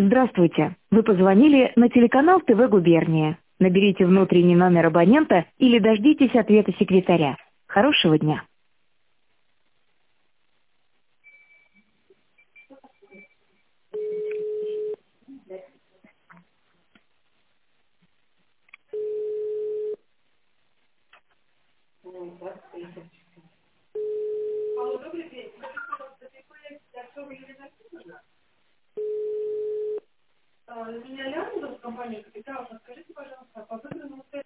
Здравствуйте. Вы позвонили на телеканал ТВ «Губерния». Наберите внутренний номер абонента или дождитесь ответа секретаря. Хорошего дня.